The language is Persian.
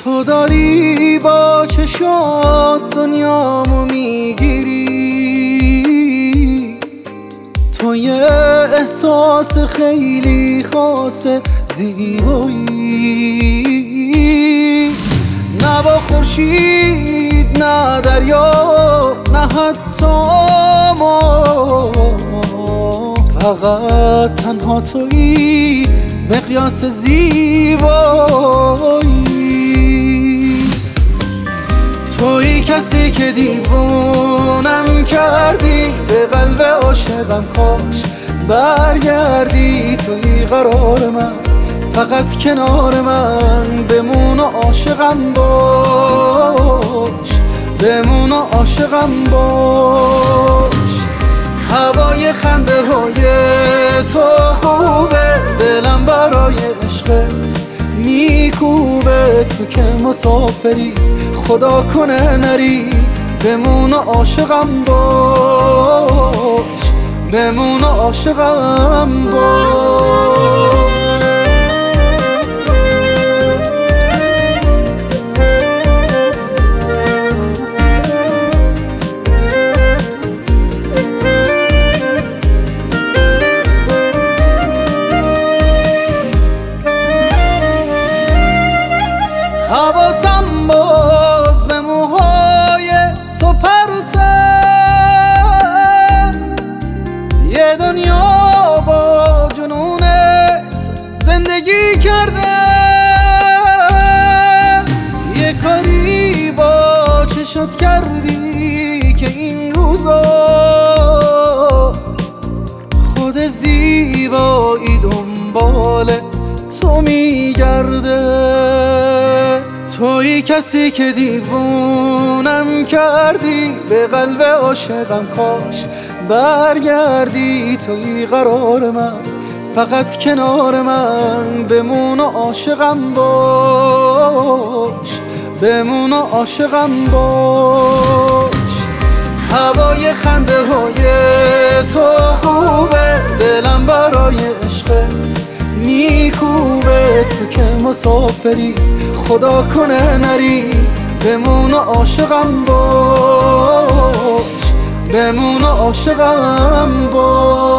تو داری با چشات دنیامو میگیری، تو یه احساس خیلی خاصه زیبایی، نه با خورشید نه دریا نه حتی ما، فقط تنها تویی مقیاس زیبایی. تویی کسی که دیوونم کردی، به قلب عاشقم کاش برگردی. تویی قرار من، فقط کنار من بمون و عاشقم باش، بمون و عاشقم باش. هوای خنده های تو خوبه، دلم برای عشقت میکوبه. تو که مسافری خدا کنه نری، بمون و عاشقم باش، بمون و عاشقم باش. حواسم باز به موهای تو پرته، یه دنیا با جنونت زندگی کرده، یه کاری با چشات کردی که این روزا خود زیبایی دنبال تو میگرده. تویی کسی که دیوونم کردی، به قلب عاشقم کاش برگردی. تویی قرار من، فقط کنار من بمون و عاشقم باش، بمون و عاشقم باش. هوای خنده های تو خوبه، دلم برای عشقت میکوبه. تو که مسافری خدا کنه نری، بمون و عاشقم باش، بمون و عاشقم باش.